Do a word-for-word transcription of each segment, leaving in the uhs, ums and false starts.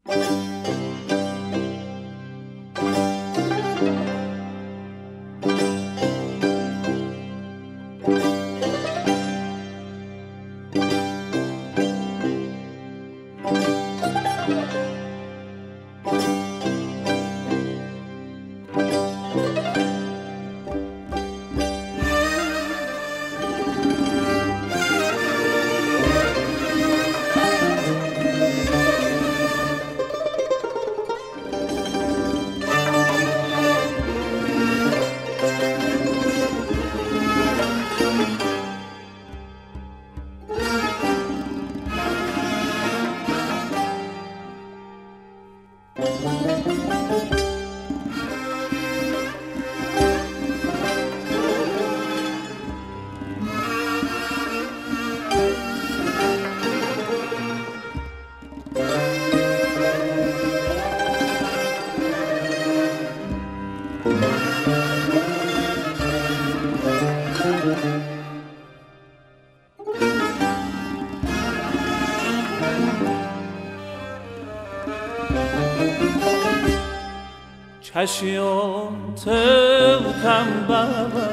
چشیان تلکم بر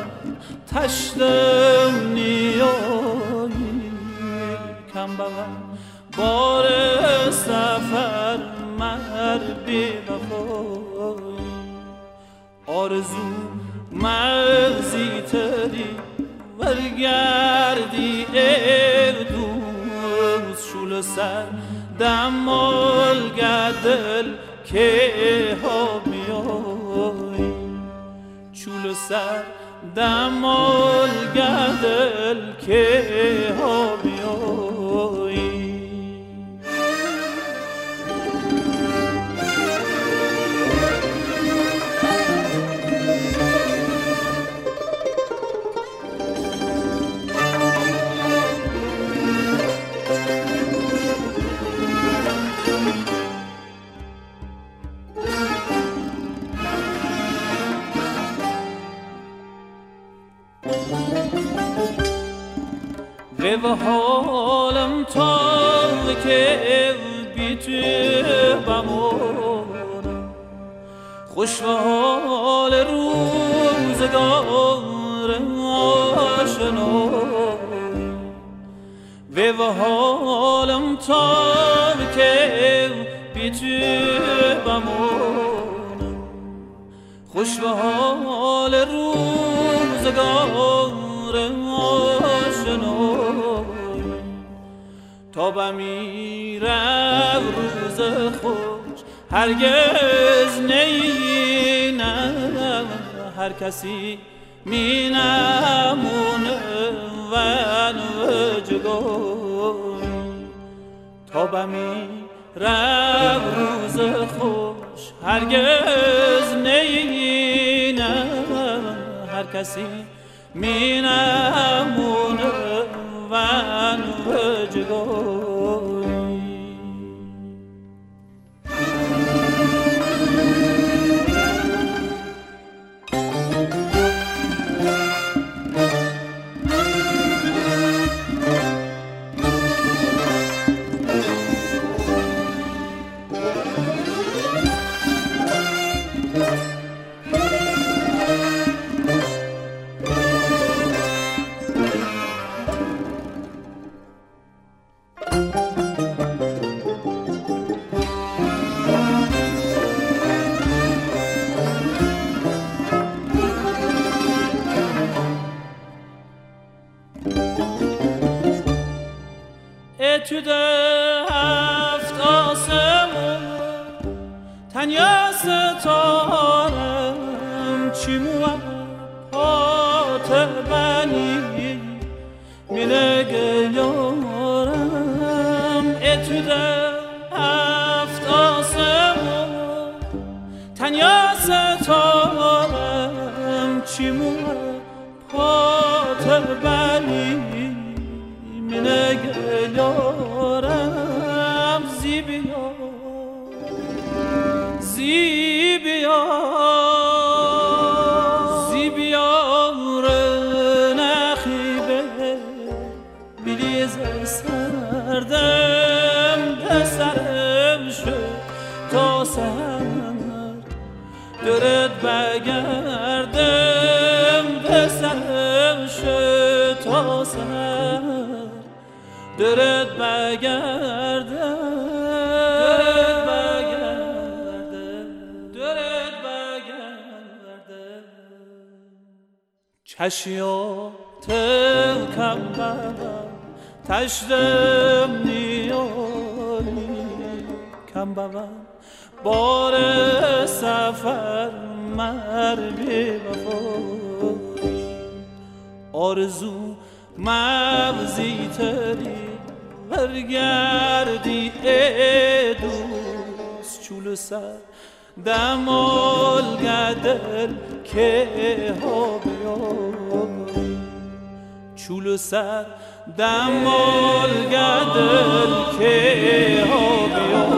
تشتم نیایی کم بر بار سفر مر بی وفایی آرزو مرزی تری ورگردی ای دوست شول سر دمال گدل که ها میایی چول سر دمال گدل که ها میایی و حالم تا که بی تو بمانم خوش و حال روزگار آشنایی و حالم تا که بی تو بمانم خوش و حال روزگار آشنایی تا بمیرم روز خوش هرگز نینم هر کسی می نمونه ون و جگایی تا بمیرم روز خوش هرگز نینم هر کسی می نمونه ون و جگایی تو هفت آسمون تنیا ستارم چی موام پات بنی میله گلیارم تو هفت آسمون تنیا ستارم چی موام پات بنی میله گلیارم زیبیا زیبیا زیبیا نخیبه بلیز سردم دستم شد تا سر درد بگردم به سرش تا سر درد بگردم درد بگردم درد بگردم چشیات کم ببر تشدم نیاری کم ببر بار سفر مر بی وفا آرزو مغزی تری برگردی ای دوست چول سر دمال گدل که ها بیاری چول سر دمال گدل که ها بیاری